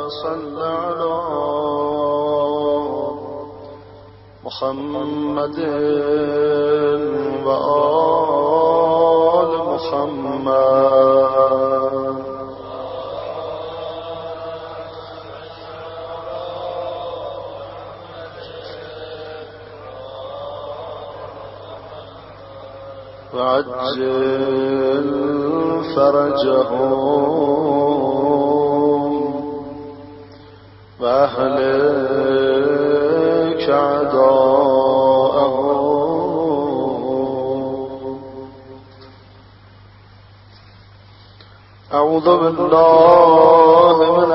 صل على محمد وآل محمد وعجل فرجهم وأهلك أعداءهم. أعوذ بالله من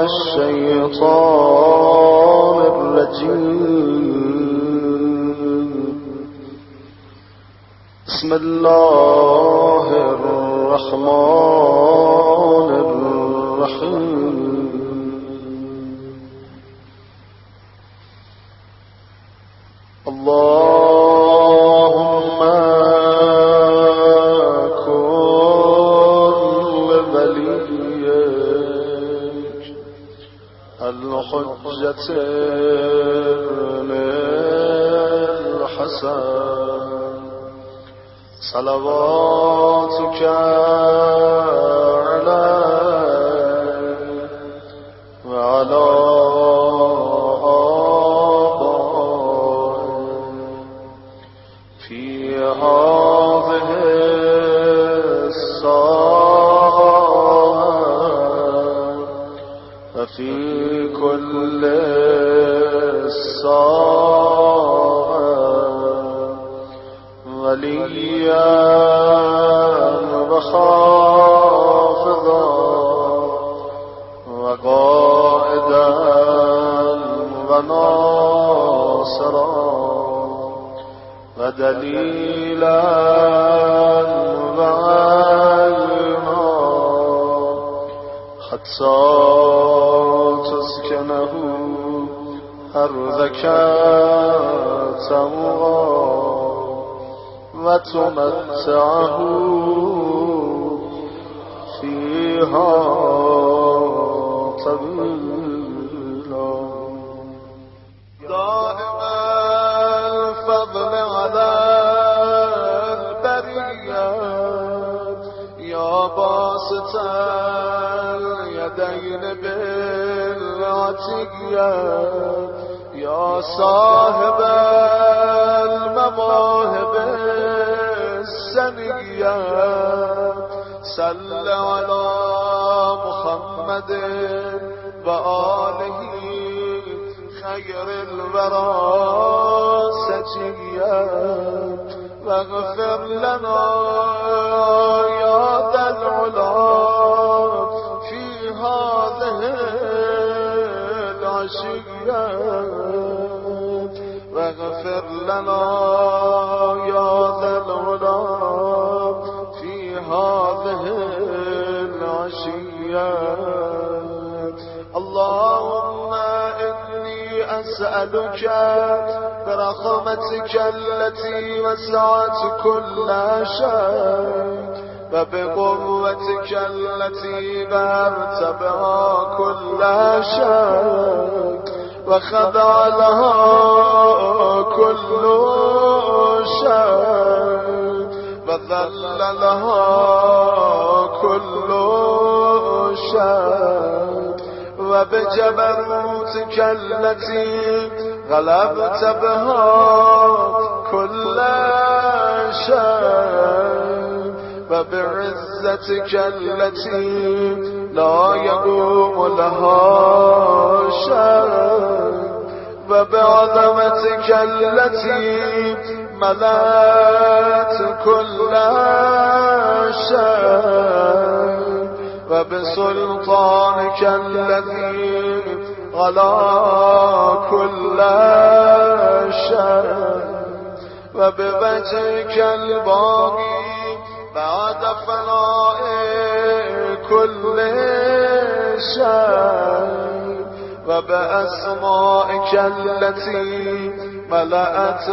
الشيطان الرجيم. بسم الله الرحمن الرحيم. اللهم كن لوليك الحجة الحسن صلواتك عليه وعلى آبائه في هذه الساعة وفي كل الساعة وليا وخافضا وقائدا وناصرا ودليلا وعينا حتى تسكنه أرضك طوعا وتمتعه فيها طويلا. دائم الفضل على البرية يا باسط اليدين بالعطية يا صاحب المواهب السنية صل على محمد وآله خير الورى سجيا واغفر لنا يا ذا العلا في هذه العشية واغفر لنا يا ذا العلا في هذه العشية. اللهم إني أسألك برحمتك التي وسعت كل شيء وبقوتك التي بارت بها كل شيء وخضع لها كل شيء وذل لها كل شيء وبجبروتك التي غلبت بها كل شيء وبعزتك التي لا يقوم لها شيء وبعظمتك التي ملأت كل شيء وبسلطانك الذي غلا كل شيء وبوجهك الباقي بعد فناء كل شيء وبأسمائك التي ملأت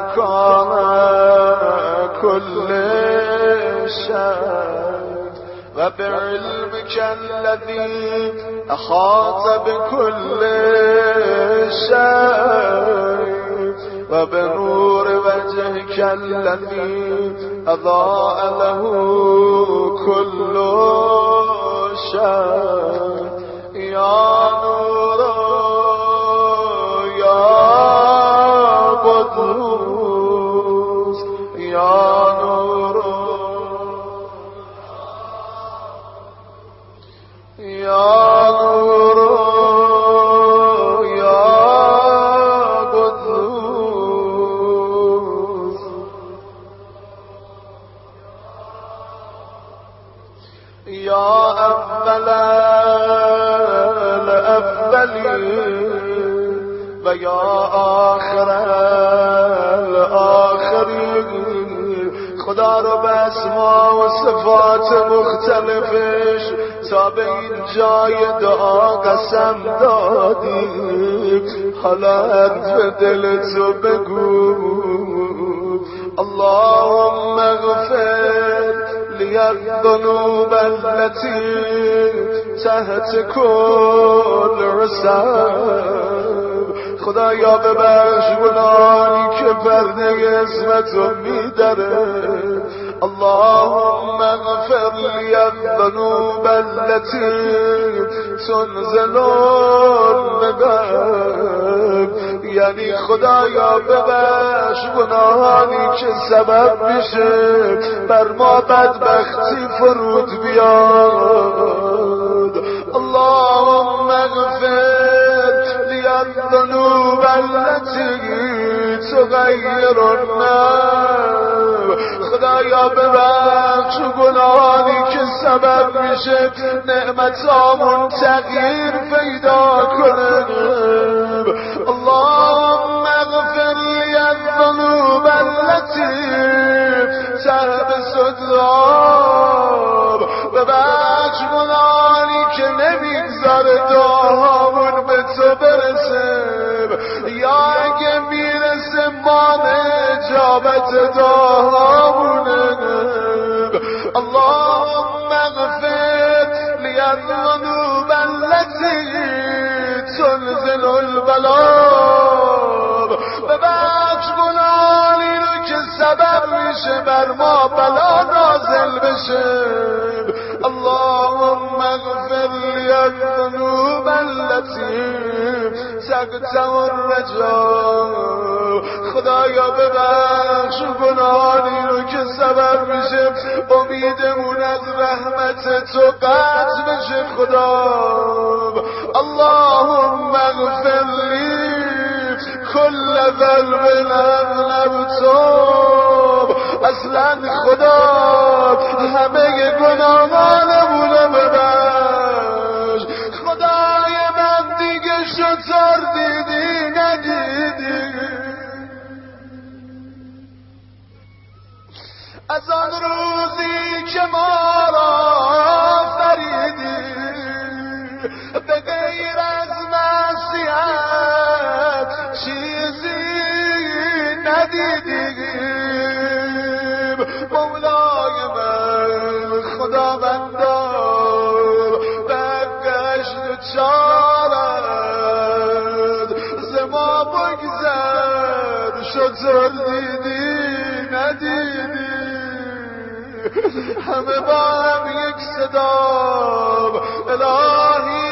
أذكار كل شيء وبعلمك الذي أحاط بكل شيء وبنور وجهك الذي أضاء له كل شيء يا نور يا قدوس يا نور يا نور يا قدوس يا أفضل الأفضلين ويا آخر الآخرين خدا رو به اسما و صفات مختلفش تا به این جای دعا قسم دادی حالا به دل تو بگو اللهم اغفر لی الذنوب التي تحت كل رسم خدایا ببخش گناهی که پرده اسمتو میداره اللهم اغفر لی الذنوب التي تنزل الندم یعنی خدایا ببخش گناهانی که سبب میشه بر ما بدبختی فرود بیاد اللهم اغفر لی الذنوب التي تغیر النار خدایا ببخش گناهانی که سبب میشه نعمتامون تغییر پیدا کنه اللهم اغفر لی الذنوب التي تحبس الذنوب ببخش گناهانی که نمیگذاره دعاهامون به تو برسه یا اگه میرسه مانع اجابت دعاهامونه اللهم اغفر لی الذنوب التي تنزل البلاء ببخش گناهانی رو که سبب میشه بر ما بلا نازل بشه اللهم اغفر لی الذنوب التي تقطع الرجاء خدایا ببخش گناهانی رو که سبب میشه امیدمون از رحمت تو قطع بشه خدا اللهم اغفر لی كل ذنب اذنبته اصلا خدا همه گناهانمونو ببخش خدای من دیگه شطور دیدی ندیدی از آن روزی که ما را آفریدی به غیر از معصیت چیزی ندیدیم مولای من خداوندا بگشت چارت ز ما بگذر شطور دیدی ندیدی همه با هم یک صدا الهی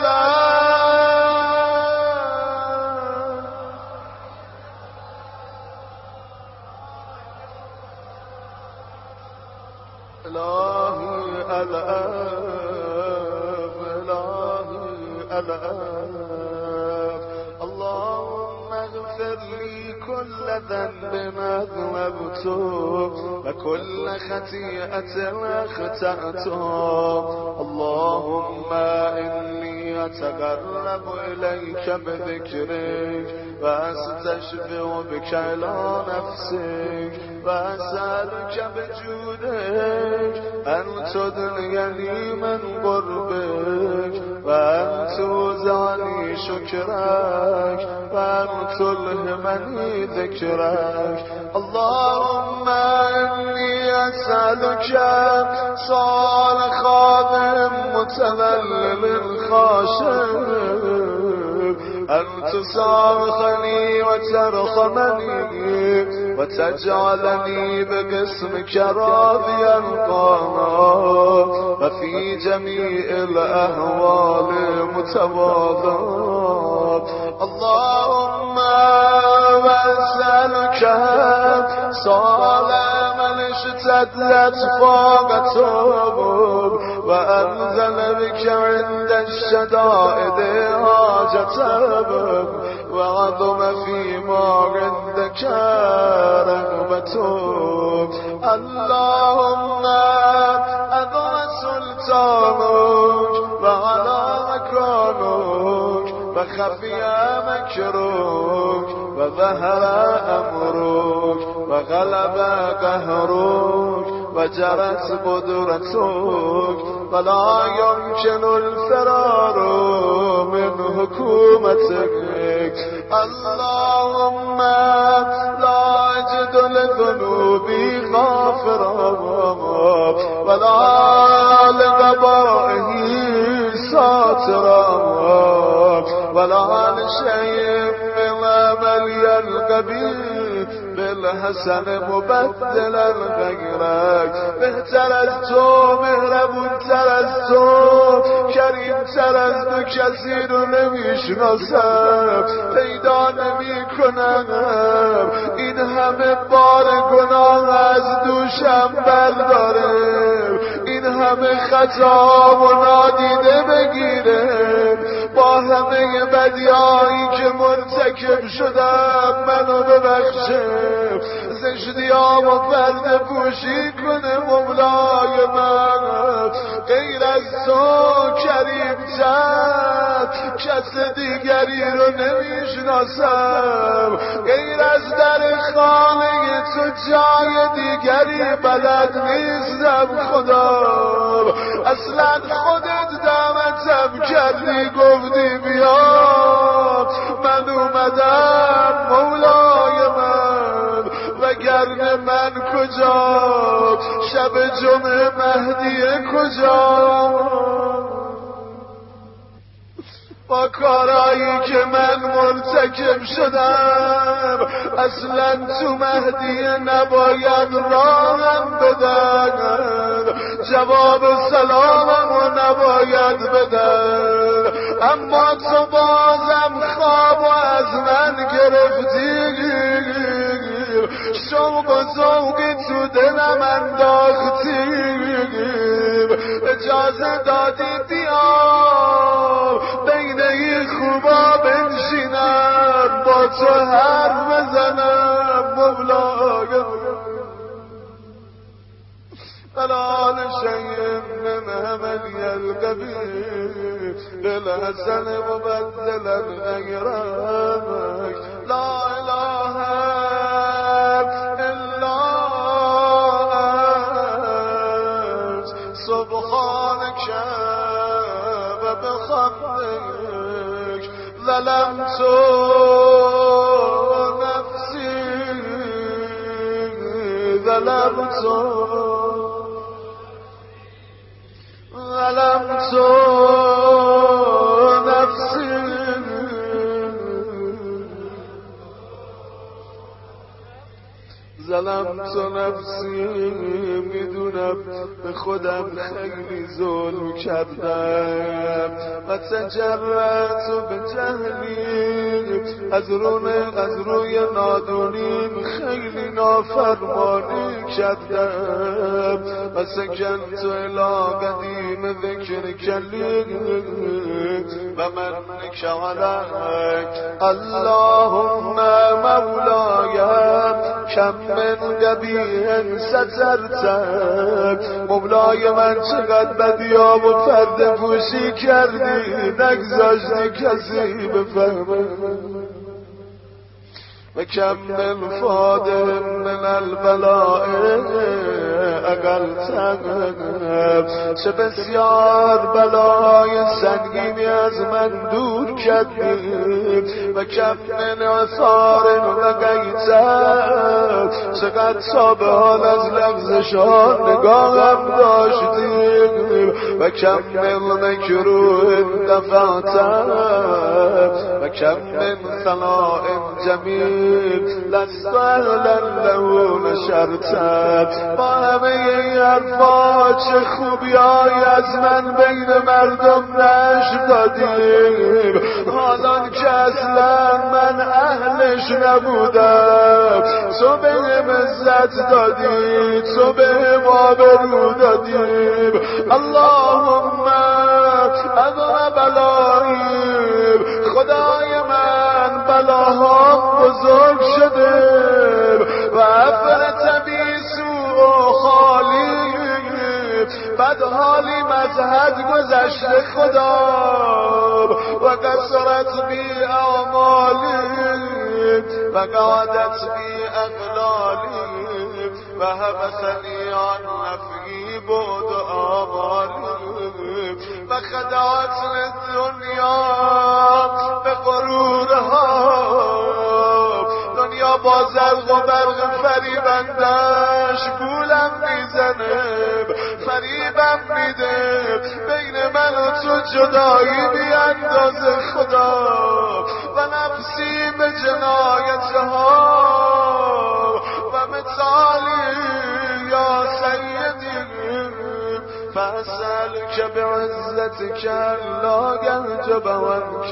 اللهم اغفر لي كل ذنب أذنبته وكل خطيئة أخطأته اللهم إني أتقرب إليك بذكرك وأستشفع بك إلى نفسك وأسألك بجودك أن تدنيني من قربك وأن توزعني شكرك وأن تلهمني ذكرك اللهم إني أسألك سؤال خادم متذلل خاشع أن تصارخني وترحمني وتجعلني بقسمك راضيا قاما وفي جميع الأهوال متواضعا. اللهم وأسألك سؤال من اشتدت فاقته وأنزل بك عند الشدائد حاجته وعظم فيما عندك رغبته. اللهم أذن سلطانك وعلى مكانك وخفي مكرك وظهر أمرك وغلب قهرك وجرت قدرتك ولا يمكن الفرار من حكومتك. اللهم لا أجد لذنوبي غافرا ولا لقبائه ساترا ولا لشيء من عملي القبيح بالحسن مبدلا غيرك. بهتر از تو، مهربون تر از تو، کریم تر از تو کسی رو نمیشناسم، پیدا نمی کنم. این همه بار گناه از دوشم برداره، این همه خطا و نادیده بگیره، با همه بدیایی که مرتکب شدم منو ببخشه، زشتیام و پرده پوشی کنه مولای من. غیر از تو کریم تر کس دیگری رو نمیشناسم، غیر از در خانه تو جای دیگری بلد نیستم. خدا اصلا خودت دعوتم کردی، گفتی بیا، من اومدم مولای من، وگرنه من کجا؟ شب جمعه مهدی کجا؟ با کارایی که من مرتکب شدم اصلا تو مهدی نباید راهم بدن، جواب سلامم رو نباید بدن، اما تو بازم خواب از من گرفتی، شوق و ذوقی تو دلم انداختی، اجازه دادی بیا بین این خوبا بنشینم، با تو حرف بزنم مولای فلا لشيء من عملي القبيح بالحسن مبدلا غيرك. لا إله إلا أنت سبحانك وبحمدك ظلمت نفسي ظلمت نفسي ظلمت نفسی، میدونم به خودم خیلی ظلم کردم و تجرأت و به جهلی از روی نادونیم خیلی نافرمانی کردم و سکنت الی قدیم ذکر کلی و منک علیک. اللهم مولایم کم من قبیح سترتک، مولای من چقدر بدیا و پرده پوشی کردی، نگذاشتی کسی بفهمه. و کم من فادر من البلاء اقلتم. چه بسیار بلای سنگینی از من دور کردی و کم من آثار لقیتم. چقدر تا به حال از لغزشان نگاهم داشتیم و کم من مکروه دفعتم و کم من ثناء جمیل لست اهلا له نشرتم. با همه این حرفا چه خوبیایی از من بین مردم نشر دادیم، حالان که اصلا من اهلش نبودم. تو بهم عزت دادی، تو بهم آبرو دادیم. اللهم اذن بلاییم، خدای من بلاها بزرگ شده و افرت بی سوء خالی، بد حالی مذهد گذشته خدا و قصرت بی اعمالی و قعدت بی اقلالی و حبسنی عن نفعی بود آمالی و خدعت دنیا به غرورها. دنیا با زرق و برق فریبندش گولم میزنه، فریبم میده، بین من و تو جدایی بیاندازه خدا و نفسی به جنایتها و مثالی یا سیدی فاسألك بعزتك لا يحجب عنك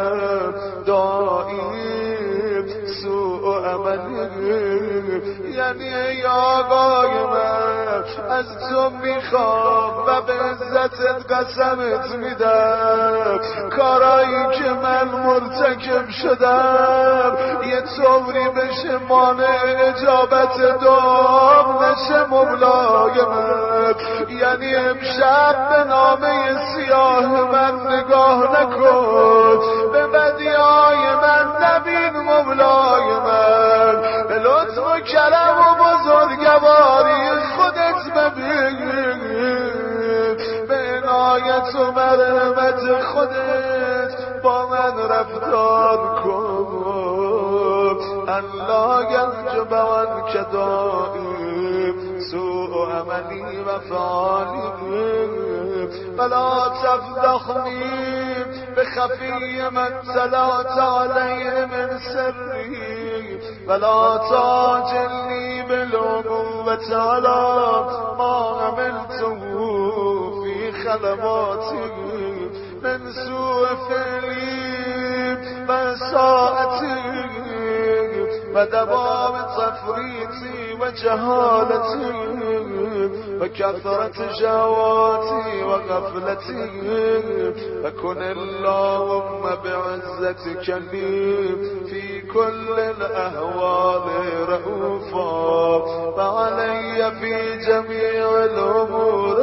دائم سوء عملی. یعنی ای آقای من از تو میخوام و به عزتت قسمت میدم کارایی که من مرتکب شدم یه طوری بشه مانع اجابت دعام نشه مولای من. یعنی امشب به نامه سیاه من نگاه نکن، به بدیهای من نبین مولای من، به لطف و کرم و بزرگواری خودت ببین، به عنایت و مرحمت خودت با من رفتار کن. الله یحجب عنک دائم سوء عملی و فعالی ولا تفضحنی بخفی من طلعت علیه من سری ولا تعجلنی بالعقوبة على ما عملته فی خلواتی من سوء فعلی و ساعتی و دوام تفریطی و جهالتی و کثرت شهواتی و غفلتی و کن اللهم بعزتك لی فی کل الاحوال رؤوفا و علی فی جمیع الامور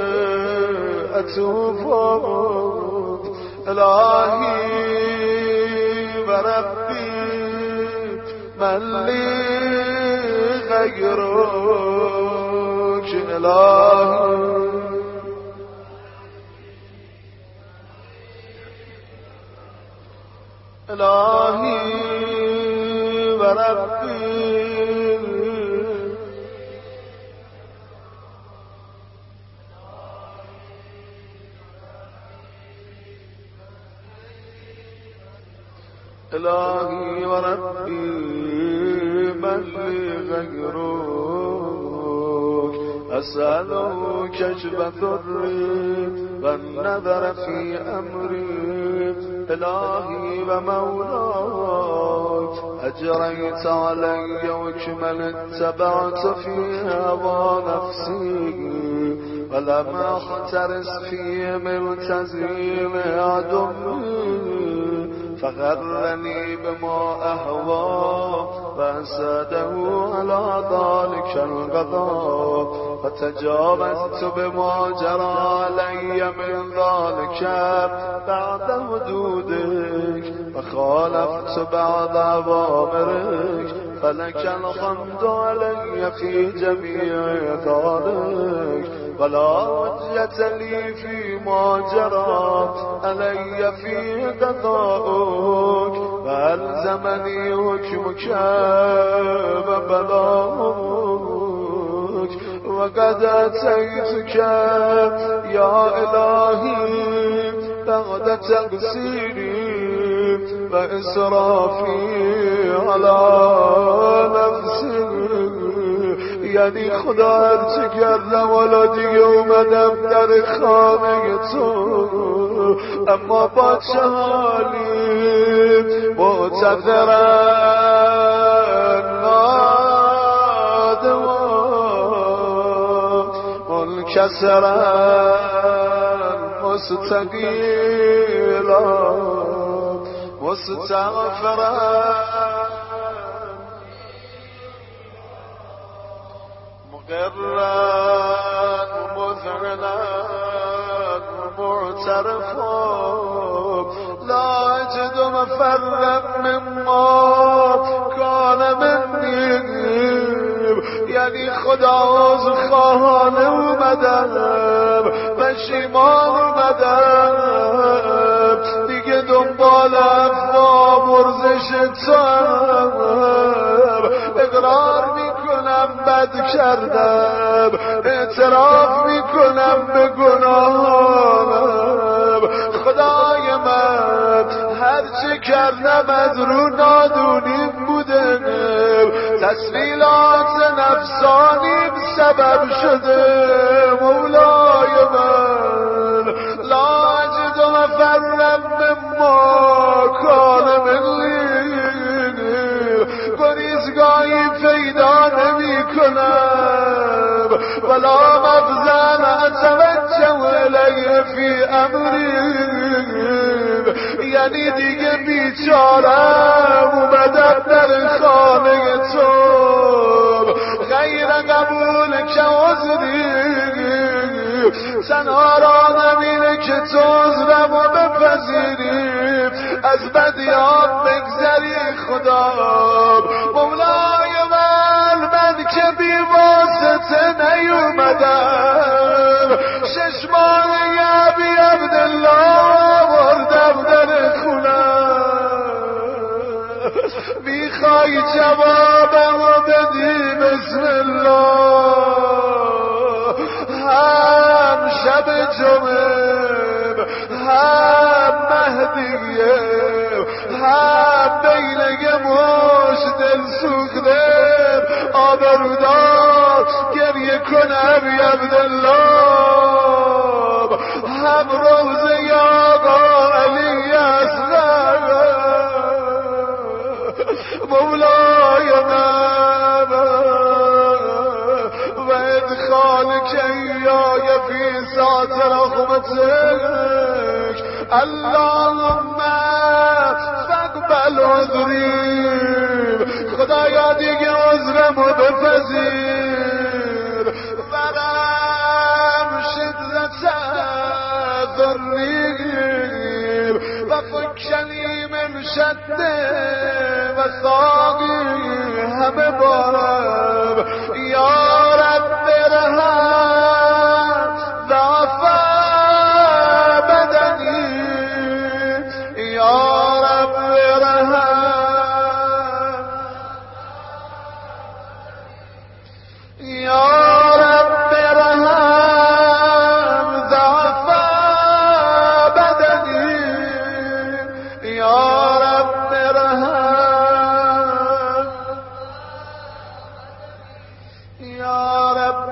اتوبا. الهی و ربی من لی غیرک الهی الهی و ربی الهی و ربی من لی غیرک اسألو کشف ضری و النظر فی امری. الهی و مولاي اجریت علی وکمن اتبعت فی هوا نفسی ولم احترس فی من تزیین عدوی فغرني بما أهوى فأساده على ذلك القضاء فتجاوزت بما جرى علي من ذلك بعد حدودك فخالفت بعد أوامرك فلك الحمد علي في جميع ذلك ولا حجة لي فيما جرى علي في قضاءك فألزمني حكمك وبلاغك وقد أتيتك يا إلهي بعد تقصيري وإسرافي على نفسي یعنی خدا هرچی کردم والا دیگه اومدم در خانه تو اما با چه حالی معتذرن نادمان منکسرن مستقیلا مستغفرن مقرن مذعنن معترفا لا أجد مفرا مما كان مني یعنی خدا عذرخواهانه اومدم پشیمان اومدم دیگه دنبال افوا مرزش توام اقرار میکنم بد کردم اعتراف میکنم به گناهانم خدای من هرچی کردم از رو نادونیم بوده تسلیلات نفسانیم سبب شده مولای من لا اجد مفرا مما کان منی گریزگاهی پیدا نمی کنم ولا مغزن اتوجه الیه فی امری یعنی دیگه بیچارم اومدم در خانه تو غیر قبول که عذری تنها را نمینه که تو عذرم و بپذیری از بدیان بگذری خدا مولای من که بی واسطه نیومدم 6 ماه بی عبدالله وردم در خونم میخوای جوابم بدی بسم الله هم شب جمعه هم مهدیه هم بیلگه مش دل سوخته آبرودار گریه کنم یا عبدالله هم روزه آقا علی اصغر مولای من و ادخال کیای فی ساعت رحمتک اللهم فاقبل عذری خدایا دیگه عذرمو بپذیر ورم شدت ذری و فکنی من شده و ساقی همه بارم یا رب رحم ضعف بدنی یا رب رحم یا رب رحم ضعف بدنی یا رب رحم یا رب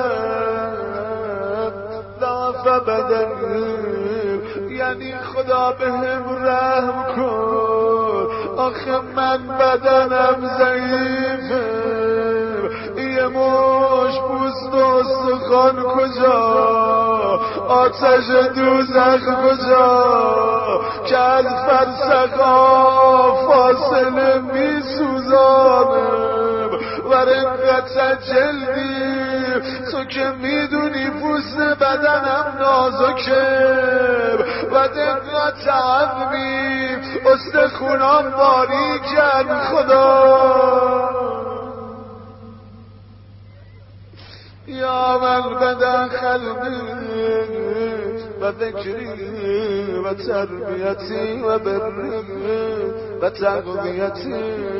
رحم ضعف بدنی یعنی خدا بهم رحم کن آخه من بدنم ضعیفه یه مش پوست و استخوان کجا آتش دوزخ کجا که از فرسخا فاصله می سوزانم و رنگت جلدی تو که میدونی پوست بدنم نازکه و دقت خط عظمی استخونام باریکن خدا. یا من بدا قلبی و ذکری و تربیتی و بری و تقویتی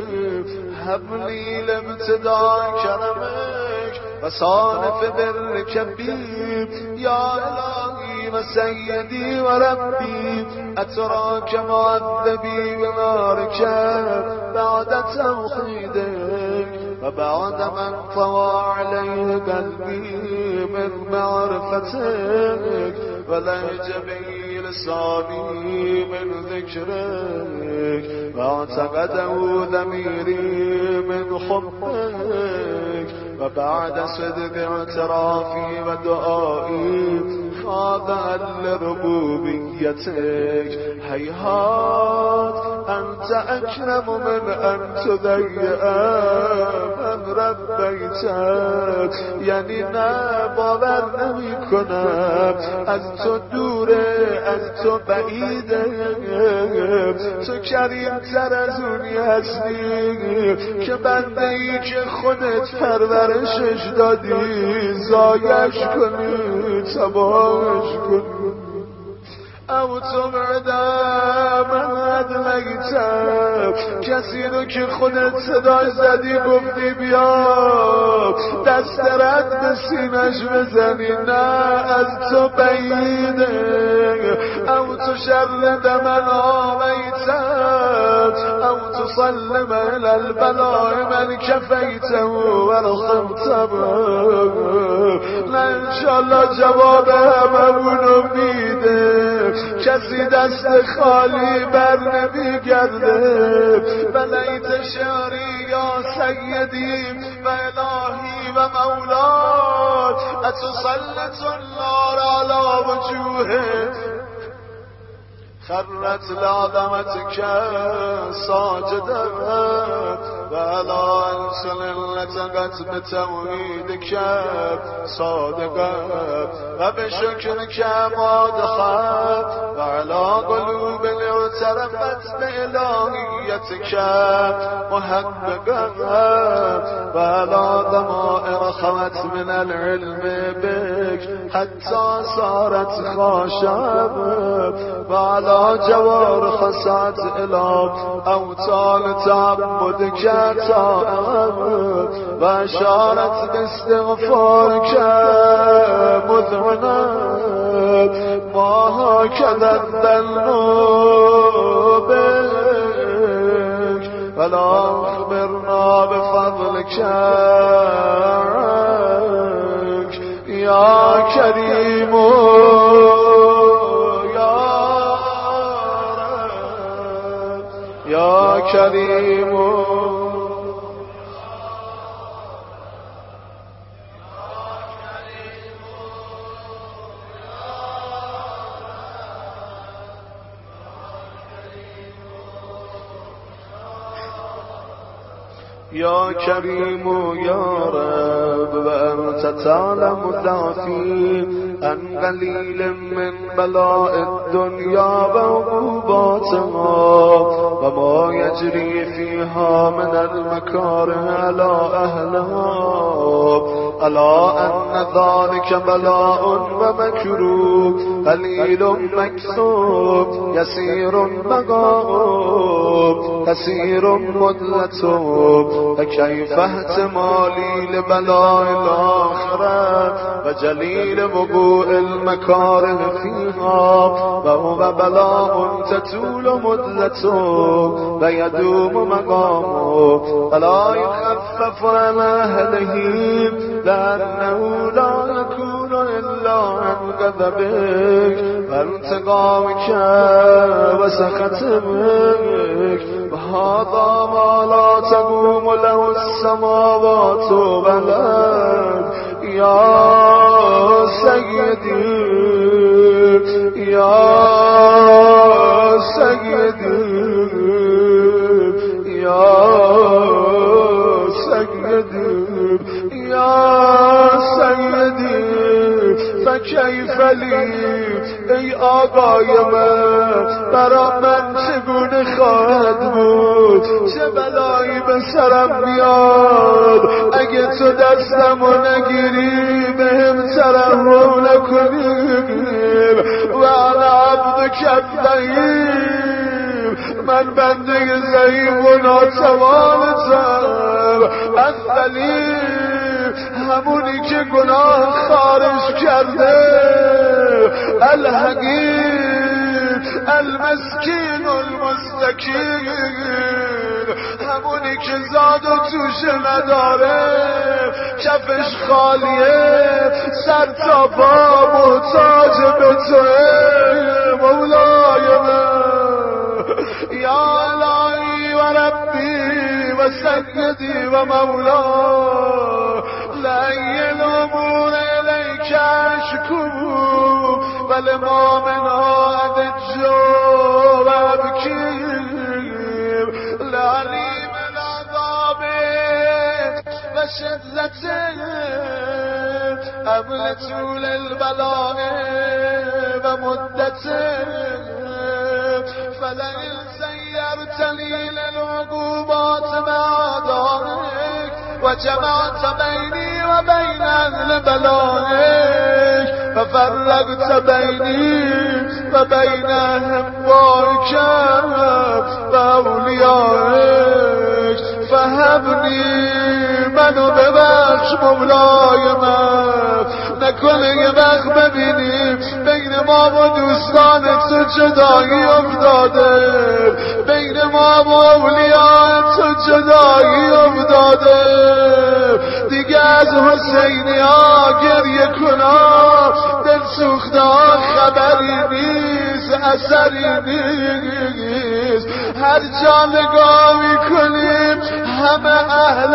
حبلی لابتداء کرمک و صانف برک بی یا الهی و سیدی و ربی اتراک معذبی و نارک بعد توحیدک و بعد من طوى عليه قلبي من معرفتك ولهج به لساني من ذكرك واعتقده ضميري من حبك وبعد صدق اعترافي ودعائي خاضعا لربوبيتك هيهات أنت أكرم من أن تضيع من ربيتك یعنی نه باور نمی کنم از تو دوره از تو بعیده تو کریم تر از اونی هستی که بنده ای که خودت پرورشش دادی زایش کنی تباهش کنی او تبعد من ادلیتم کسی رو که خودت صداش زدی گفتی بیا دست رد به سینش بزنی نه از تو بعیده او تشرد من آمیتم او تسلم الى البلاء من کفیته و رحمتم نه انشالله جواب هممونو میده کسی دست خالی بر نمیگرده بلیت شعری یا سیدی و الهی و مولا اتسلط النار على وجوهه خرت لعظمتك ساجدا وعلى أنسل لتقت بتوحيدك صادقا وبشكرك مادحا وعلى قلوب اعترفت بإلهيتك محققا وعلى ضمائر خوت من العلم بك حتى صارت خاشعا وعلى جوار خسات الى اوتال تعبدك تائم واشارت باستغفارك مذعنا ما هكذا الذنوب ولا اخبرنا بفضلك يا كريم يا كريم يا كريم يا رب وأنت تعلم ضعفي عن قليل من بلاء الدنيا وعقوباتها وما يجري فيها من المكاره على أهلها ألا أن ذلك بلاء ومكروه قليل مكسوب يسير مغاوب كثير مدلتوب فكيف احتمالي لبلاء الآخرة وجليل وقوع المكاره فيها وهو بلاء تطول مدلته ويدوم مقامه فلا يخفف عن أهله لأنه لا يكون إلا عن غضبك وانتقامك وسخطك وهذا ما لا تقوم له السماوات والأرض يا سيدي يا سيدي يا سيدي يا سيدي فكيف لي ای آقای من برا من چگونه خواهد بود؟ چه بلایی به سرم میاد اگه تو دستمو نگیری بهم ترحم نکنی؟ و انا عبدک الضعیف، من بنده ضعیف و ناتوانتم. الضعیف همونی که گناه خارج کرده، الحقیر المسکین المستکین همونی که زاد و توشه نداره، کفش خالیه، سر تا پا محتاج به توه. مولای من یا الهی و ربی و سیدی و مولا، لعی الامور الیک اشکو ولما منها ادجو و ابکیم لعلیم العذاب و شدته ام لطول البلاء و مدته فلئن سيرتني للعقوبات بعدك وجمعت بيني وبين أهل بلائك ففرقت بيني وبين أهوائك وأوليائك فهبني منو ببخش مولای من. نکنه یه وقت ببینیم بین ما و دوستان تو جدایی افتاده، بین ما و اولیاء تو جدایی افتاده، دیگه از حسینی ها گریه کنا دل سوخته ها خبری نیست، اثری نیست. هر جا نگاه میکنیم همه اهل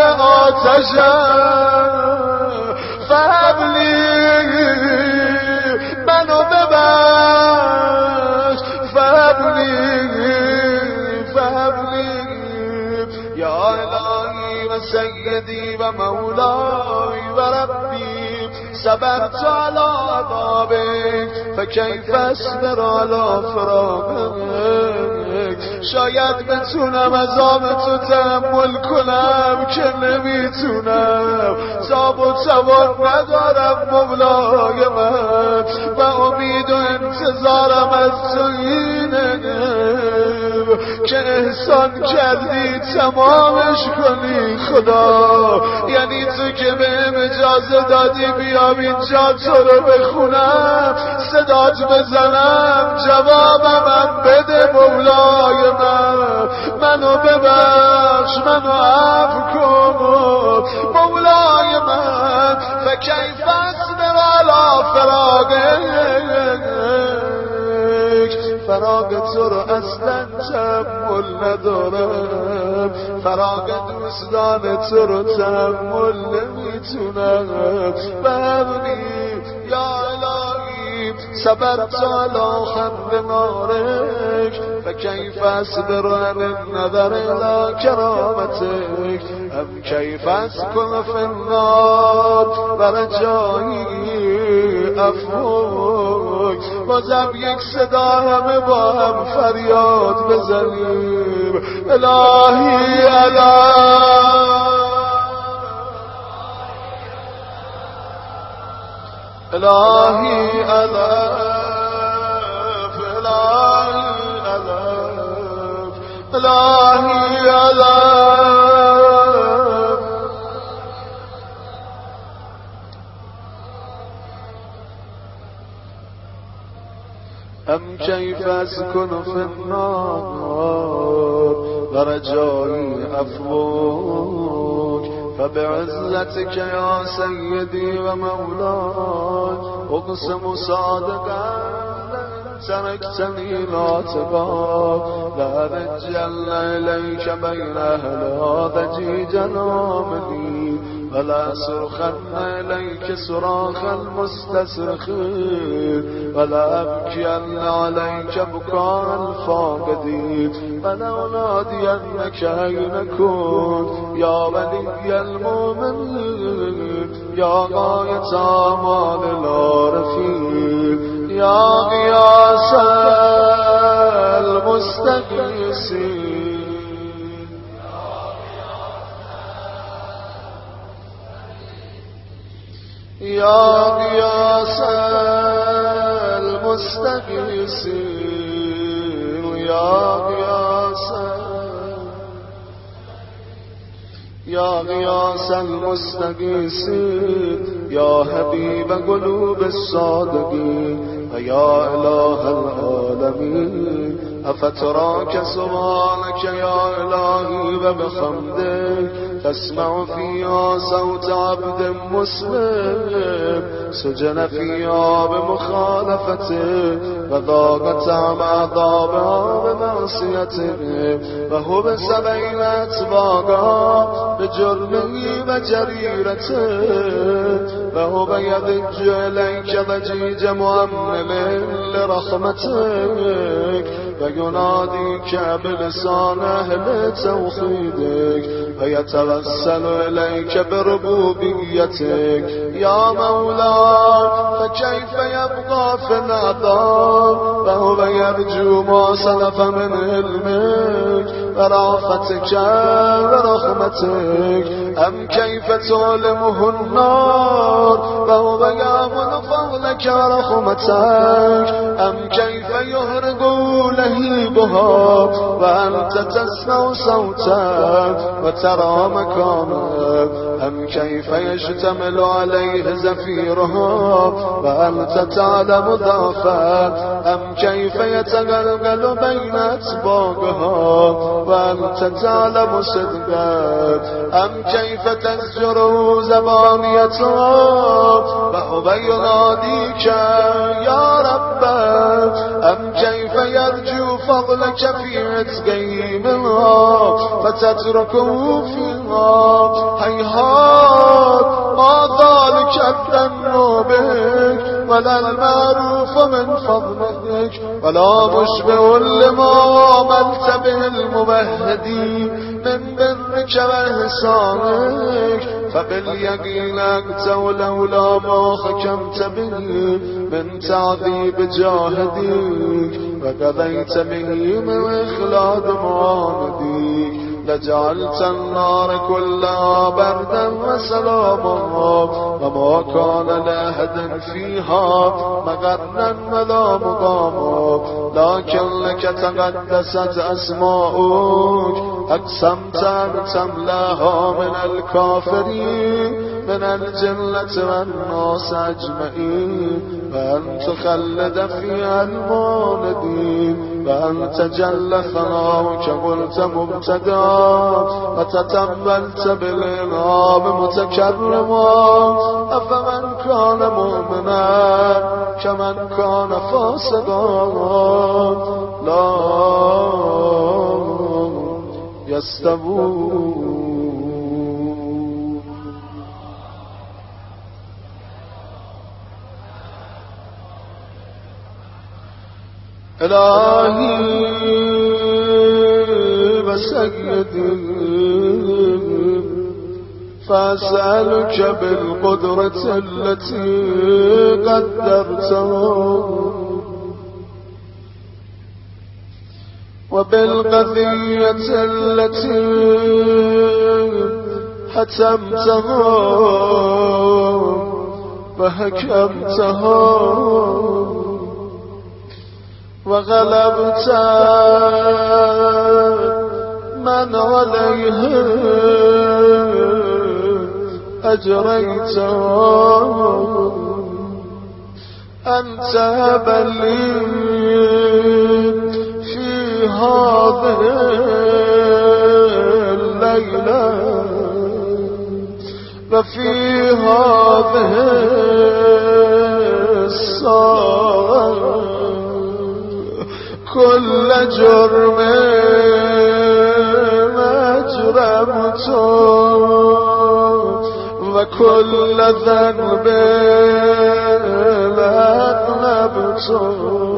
آتشن. فهبلی منو ببخش، فهبلی یا الهی و سیدی و مولای و ربی، صبرت علی عذابک فکیف اصبر علی فراقک. شاید بتونم عذاب تو تحمل کنم که نمیتونم، تاب و توان ندارم مولای من و امید و انتظارم از تو اینه که احسان کردی تمامش کنی خدا. یعنی تو که بهم اجازه دادی بیام اینجا تو رو بخونم، صدات بزنم، جوابم بده مولای من. منو ببخش، منو عفو کن مولای من. فکیف اصبر علی فراقک، فراق تو رو اصلا تحمل ندارم، فراق دوستان تو رو تحمل نمیتونم. ببینی یا الهی صبرت علی خمر نارک فکیف اصبر عن النظر الى کرامتک ام کیف اسکن فی النار و رجایی عفوک. بازم یک صدا همه با هم فریاد بزنیم الهی الهی الف الهی الف. ام کیف اسکن فی النار و رجایی عفوک فبعزتك یا سیدی و مولاي اقسم صادقا تركتني ناطقا لأرجعن إليك بين أهل هذا جيجنا مني ولا صرخن إليك صراخ المستصرخين ولا أبكين عليك بكاء الفاقدين ولا أنادينك أين كنت يا ولي المؤمنين يا غاية آمال العارفين يا غياث المستغيثين يا غياث المستغيثين يا غياث المستغيثين يا حبيب قلوب الصادقين يا إله العالمين أفتراك سبحانك يا إلهي وبحمدك تسمع فيها صوت عبد مسلم سجن فيها بمخالفته وذاق طعم عذابها بمعصيته وحبس بين أتباعها بجرمه وجريرته وهو يضج إليك ضجيج مؤمل لرحمتك ويناديك بلسان أهل توحيدك ويتوسل إليك بربوبيتك يا مولاي فكيف يبقى في العذاب وهو يرجو ما سلف من علمك ورأفتك ورحمتك أم كيف تعلمه النار وهو يأمن فضلك ورحمتك أم كيف يهرق لهيبها وأنت تسمع صوتك وترى مكانك أم كيف يشتمل عليه زفيرها وأنت تعلم ضعفك أم كيف يتغلغل بين أتباعها وأنت تعلم صدقك أم كيف تزجر زبانيتها وهو يناديك يا رب أم كيف يرجو فضلك في عتقه منها فتتركه فيها هيهات ما ذلك الذنب بك ولا المعروف من فضلك ولا مشبه لما عملت به الممهدين من برك وإحسانك فباليقين أنت ولولا ما حكمت به من تعذيب جاهديك وقضيت به من إخلاد معانديك لجعلت النار كلها بردا وسلاما وما كان لأحد فيها مغرا ولا مقاما لكن لك تقدست أسماؤك أقسمت أن تملاها من الكافرين من الجنة والناس أجمعين وأن تخلد فيها المولدين وأن تجل ثناؤك قلت مبتدا وتتبلت بالإنعام متكرما أفمن كان مؤمنا كمن كان فاسقا لا يستوون إلهي وسيدي فأسألك بالقدرة التي قدرتها وبالقضية التي حتمتها وحكمتها وغلبت من عليه أجريته أنت بلي في هذه الليلة وفي هذه الساعة كل جرم أجرمته وكل ذنب أذنبته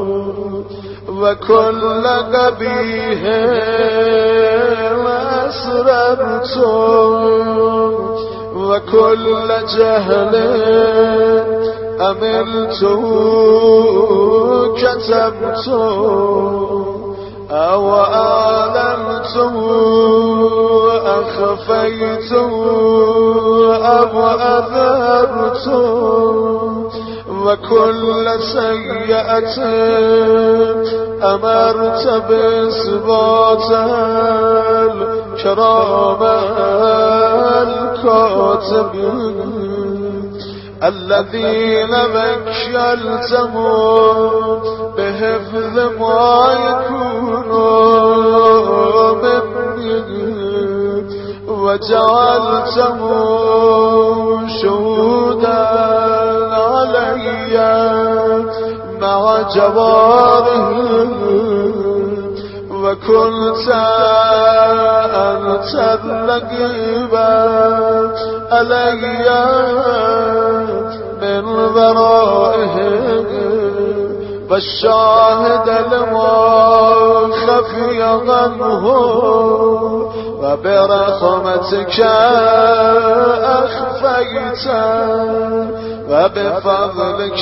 وكل قبيح أسررته وكل جهل عملت كتبت أو أعلنت أخفيت أو أذرت وكل سيئة أمرت بإثبات الكرام الكاتبين الذين وكلتهم بحفظ ما يكون مني وجعلتهم شهودا علي مع جوارهم وكنت أنت الرقيب علي من ورائهم والشاهد لما خفي عنه وبرحمتك أخفيت وبفضلك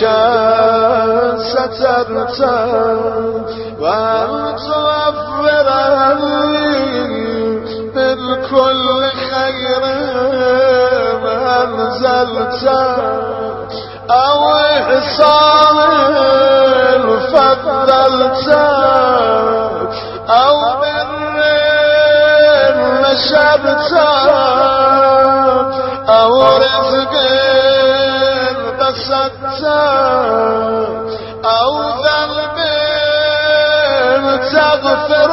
سترت وأن توفر من كل خير أنزلت أو إحسان فضلت أو بر نشرت أو رزق بسطت أو ذنب تغفر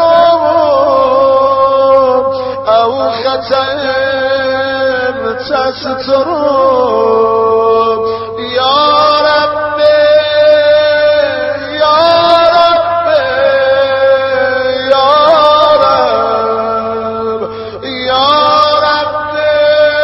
أو خطأ تستر يا ربي يا ربي يا رب يا ربي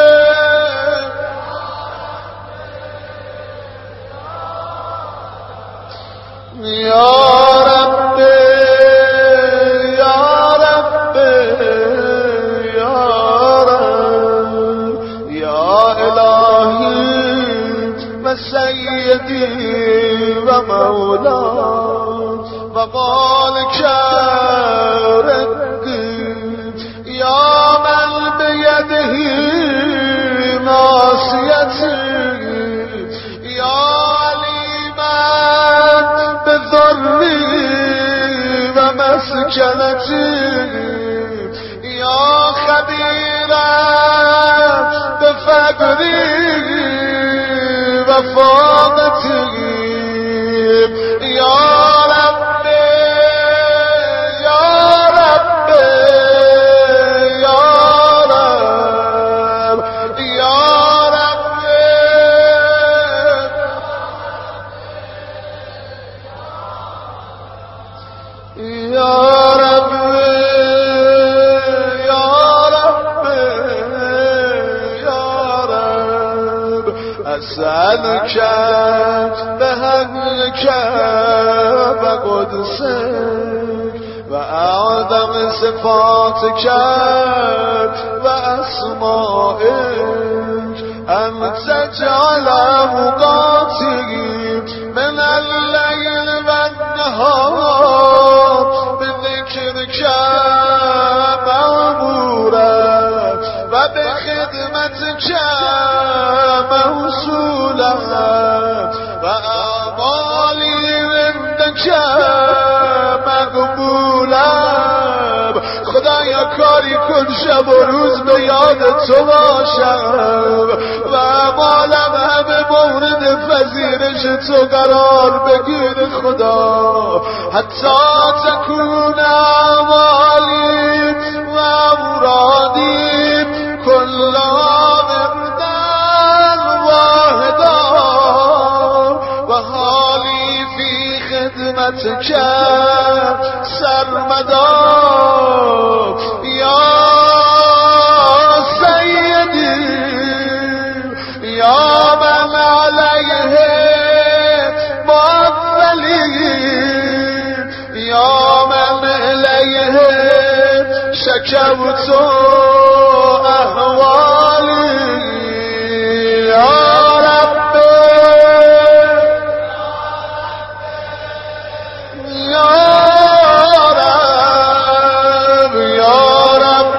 يا ربي يا ربي يا رب يا إلهي وسيدي ومولاي وقالك ربي يا من بيده ناصيتي يا عليما بذري ومسكنتي يا خبيرا بفقري وفاقتي يا ربي يا ربي يا رب يا ربي يا ربي أسألك بهدلك وقدسك وأعظم صفاتك وأسمائك أن تجعل أوقاتي من الليل والنهار بذكرك مأمورا وبخدمتك موصولا وأعمالي عندك مقبولا خدایا کاری کن شب و روز به یاد تو باشم و اعمالم همه مورد پذیرش تو قرار بگیر خدا حتی تکون اعمالی و امرادی کلها وردن واحدا و حالی فی خدمتک سرمدا یا سیدی یا من علیه موکلی یا من الیه شکوت احوالی یا رب یا رب یا رب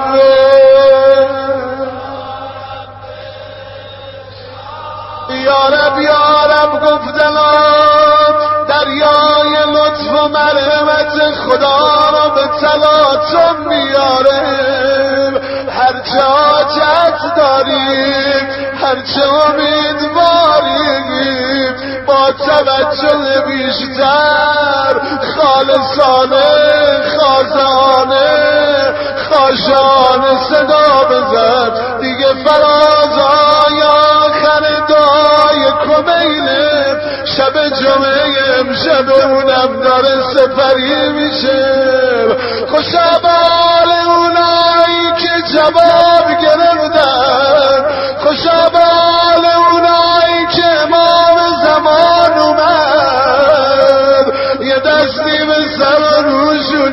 یا رب یا رب گفتلان دریای لطف و مرحمت خدا را به تلاطم میاریم، هرچه حاجت داریم، هرچه امیدواریم، با توجه بیشتر خالصانه خازانه خاشانه صدا بزن دیگه. فرازای آخر دعای کمیله شب جمعه امشب اونم داره سپری میشه. خوش بال اونایی که جواب گرفتن، خوش بال اونایی که امام زمان اومد یه دستی به سر روشون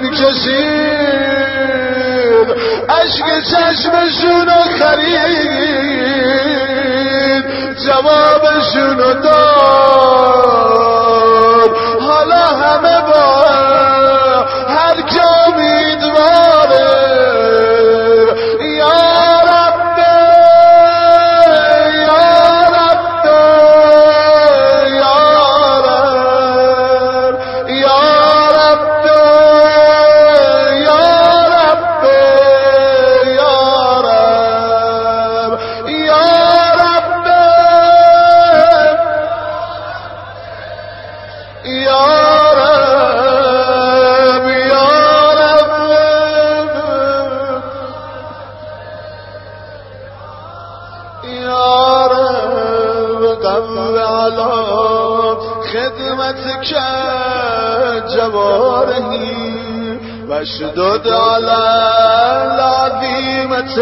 کشید، عشق چشمشونو خرید، جوابشونو داد. حالا همه با هر که امیدواره یا رب یا رب یا رب یا رب یا رب یا رب یا رب یا رب یا رب یا رب قو علی خدمتك جوارحی واشدد على العظیمة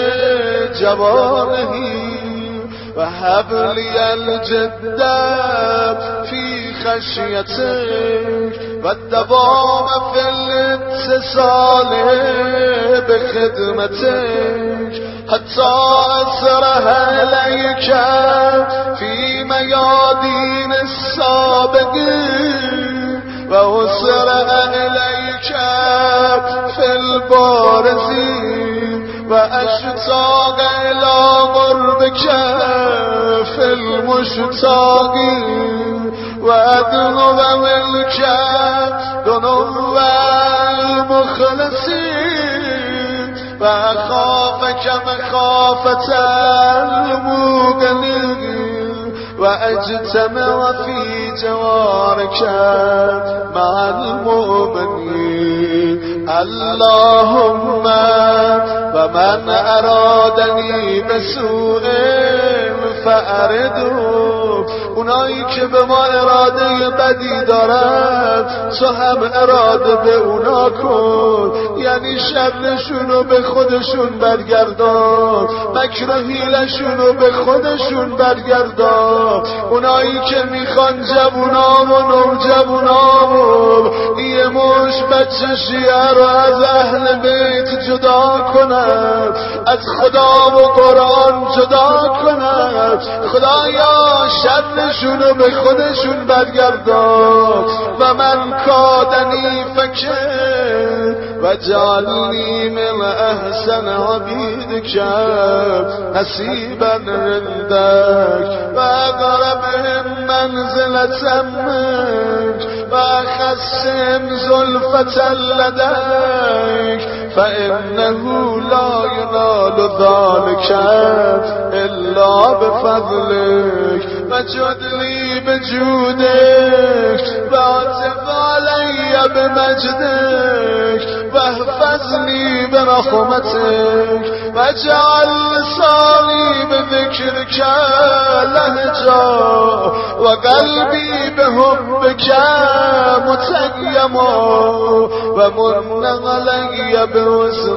جوارحی وهب لي الجد في خشيتك والدوام في الاتصال بخدمتك حتى أسرح إليك في ميادين السابقين وأسرع إليك في البارزين وأشتاق إلى قربك في المشتاقين وأدنو منك دنو المخلصين وأخافك مخافة الموقنين وأجتمع في جوارك مع المؤمنين. اللهم ومن أرادني بسوء فأرده، اونایی که به ما اراده بدی دارن تو هم اراده به اونا کن، یعنی شرشونو به خودشون برگردان، مکر و حیلشونو به خودشون برگردان. اونایی که میخوان جوونام و نوجوونام و یه مش بچه شیعه رو از اهل بیت جدا کنن، از خدا و قرآن جدا کنن، خدایا شرشونو به خودشون برگردان. و من کادنی فکر و جعلنی من احسن عبیدک نصیبا عندک و اقربهم منزلة منک و خصهم زلفة لدیک فإنه لا ينال ذلك إلا بفضلك وجد لي بجودك واعطف علي بمجدك واحفظني برحمتك واجعل لساني بذكرك لهجا وقلبي بحبك متيما ومن علي بحسن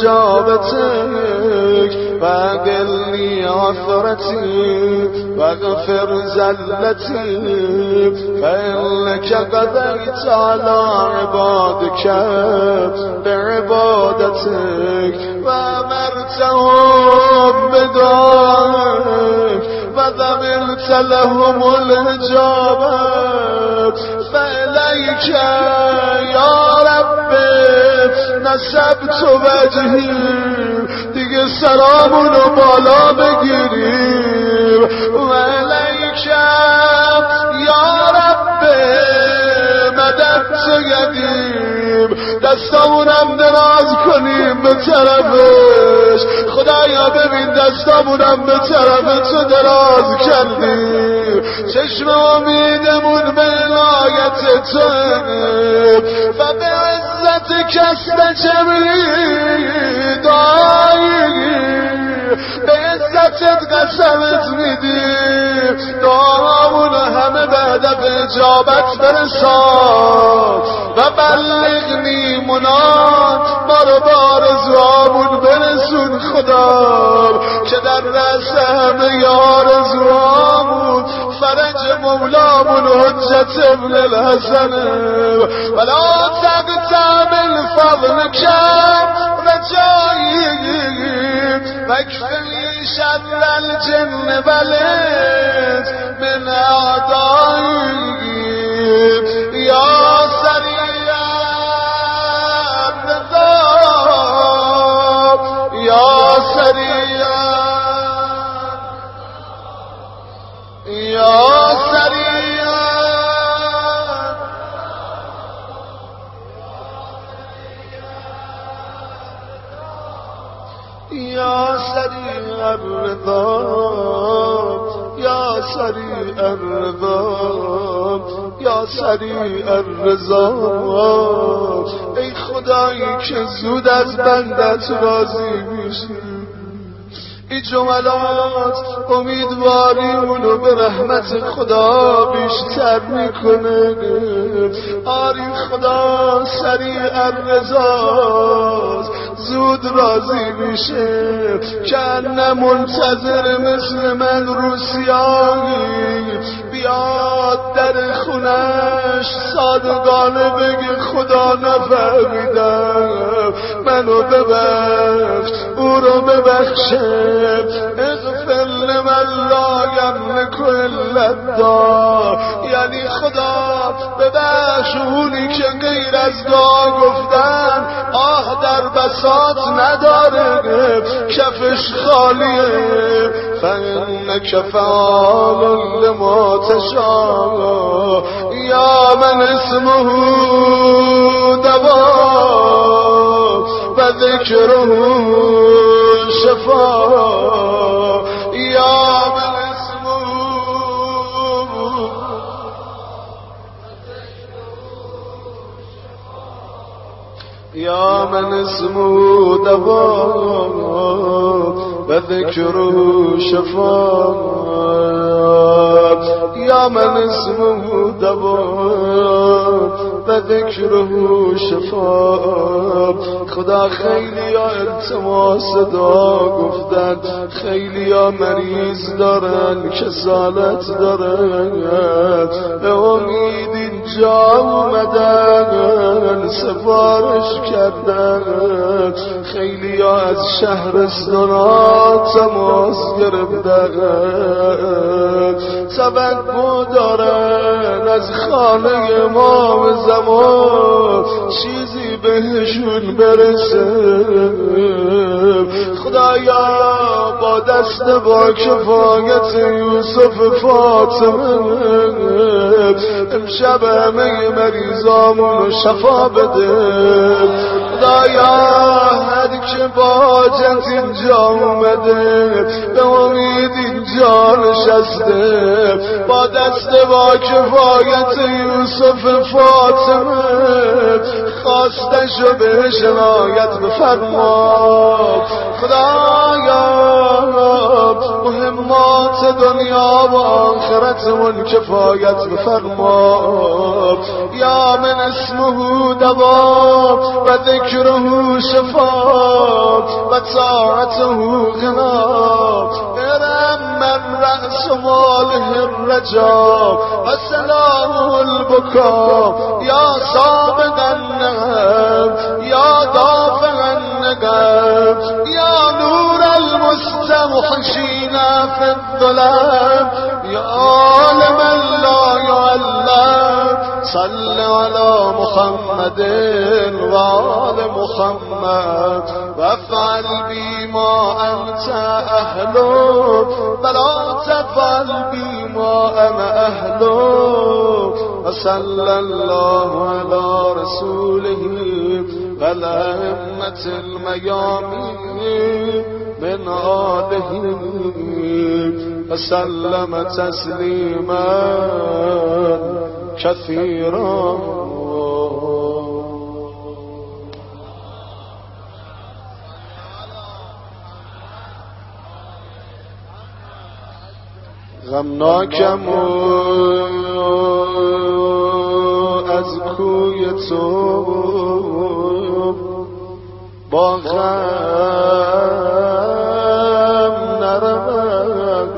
إجابتك واقلني عثرتي واغفر زلتي فإنك قضيت على عبادك بعبادتك وأمرتهم بدعائك وضمنت لهم الإجابة فإليك إليك يا رب نسبت وجهي دیگه سرامونو بالا بگیریم و الیک یا رب مددت یدیم دستامونم دراز کنیم به طرفش خدایا ببین دستامونم به طرف تو دراز کردیم چشم امیدمون به عنایت تو و به عزت کسب جبری دایی به عزتت قسمت میدیم دعامون همه به هدف اجابت برسان و بلغنی مناد بار آرزوامون برسون خدا که در رأس همه آرزوامون فرج مولامون حجت ابن الحسن ولا تقطع بالفضل کم رجایی واکفنی شر الجن والانس من اعدایی یا سریع الرضا یا سریع یا سریع یا سریع الرضا یا سریع الرضا یا سریع الرضا ای خدایی که زود از بندت راضی میشی این جملات امیدواریمونو به رحمت خدا بیشتر میکنه آری خدا سریع الرضاست زود راضی میشه که نه منتظر مثل من روسیایی بیاد در خونش صادقانه بگه خدا نفهمیدم منو ببخش او رو ببخشه اغفر لمن لا یملک الا الدعا یعنی خدا ببخش اونی که غیر از دعا گفتن آه در بساط نداره کفش خالیه فانک فعال لما تشاء یا من اسمه دوا و ذکره شفا یا من اسمه یا من اسمه دوا و ذکره شفا یا من اسمه دوا و ذکره شفا خدا خیلی ها التماس دعا گفتن خیلی ها مریض دارن کسالت دارن به امید اینجا اومدن سفارش کردن خیلی ها از شهرستانات تماس گرفتن توقع دارن از خانه امام زمان چیزی بهشون برسه خدایا با دست با کفایت یوسف فاطمه امشب همه مریضامون شفا بده خدایا هر که با حاجت اینجا اومده به امید اینجا نشسته با دست با کفایت یوسف فاطمه خواستشو بهش عنایت بفرما خدایا مهمات دنیا و آخرتمون کفایت بفرما یا من اسمه دوا و ذکره شفا و طاعته غنا ارم من رأس ماله الرجا و سلامه البکا یا سابق النعم یا دافع النقم یا نور المستوحشین في الظلام یا عالم لا يعلم صل على محمد وآل محمد وافعل بما أنت أهله ولا تفعل بما أنا أهله وصلى الله على رسوله والأئمة الميامين من آله وسلم تسليما كثيرا. غمناکم از کوی تو با غم نروم،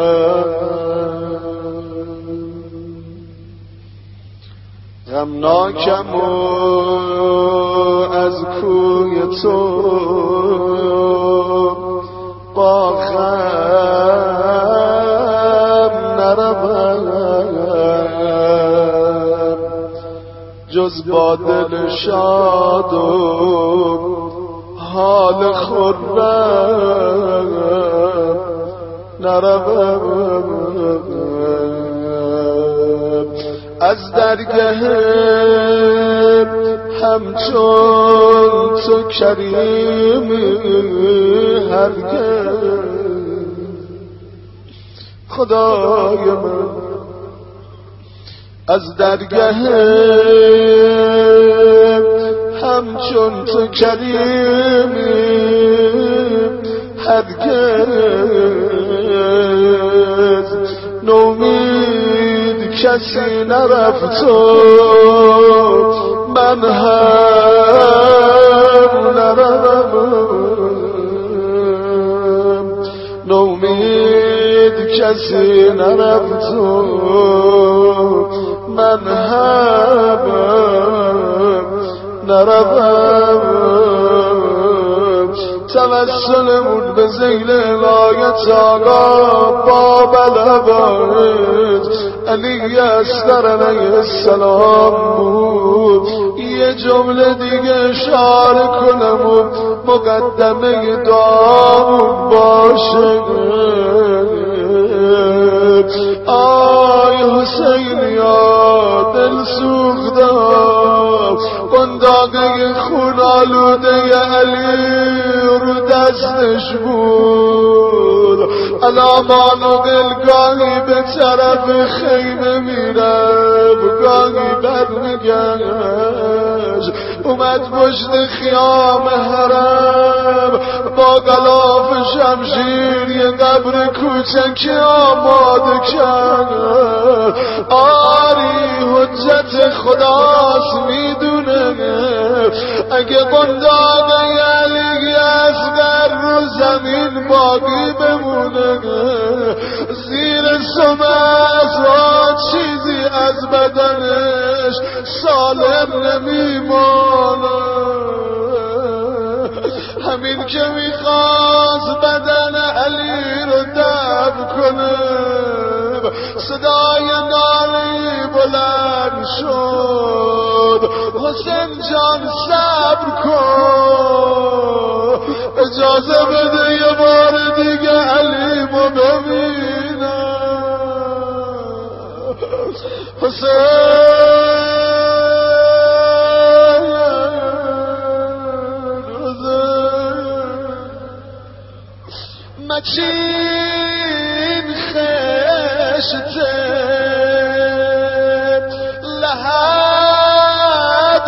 غمناکم از کوی تو با غم نروم، جز با دل شاد و حال خرم نروم. از درگه همچون تو کریم هرگز خدای من، از درگه همچون تو کریم هرگز نومید کسی نرفت و من هم نروم، نومید کسی نرفت و من هم نروم. توسلمون به ذیل لایت آقا باب العباد علی اصغر علیه السلام بود. یه جمله دیگه اشاره کنم و مقدمه دعامون باشه. آی حسین یا دل سوخته قنداقه خون آلوده علی رو دستش بود. علامان و گاهی به طرف خیمه میرم گاهی برمیگشت. اومد پشت خیام حرم با غلاف شمشیر یه قبر کوچکی آماده کرد. آری حجت خداست میدونه اگه قنداقه علی اصغر رو زمین باقی بمونه زیر سمت و چیزی از بدنش سالم نمیمونه. همین که میخواست بدن علی رو دفن کنه صدای نالی بلند شد. حسین جان صبر کن اجازه بده یه بار دیگه علی رو ببینم. حسین مچین خشته لحد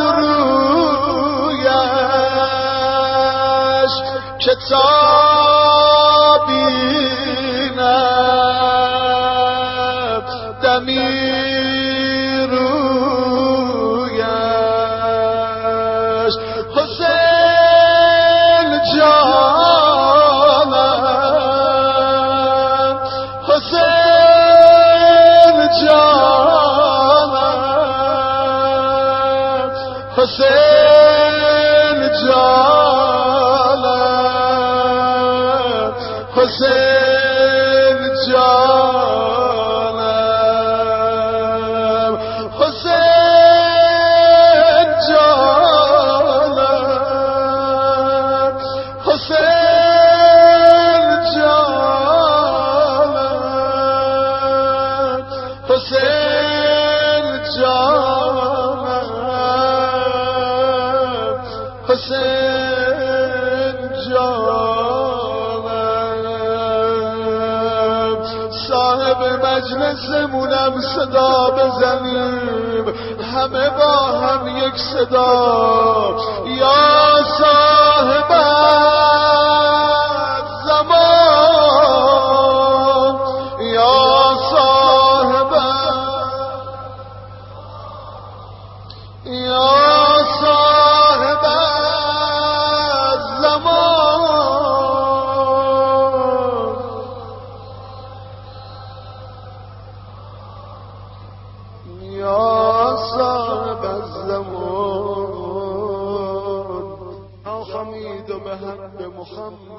رویش کتابی نب دمی رویش. حسین جان حسین جانم حسین جانم حسین جانم حسین حسین جانم صاحب مجلسمونم صدا بزنیم همه با هم یک صدا یا صاحب زمان یا صاحب زمان یا صاحب الزمان. حمید به حق محمد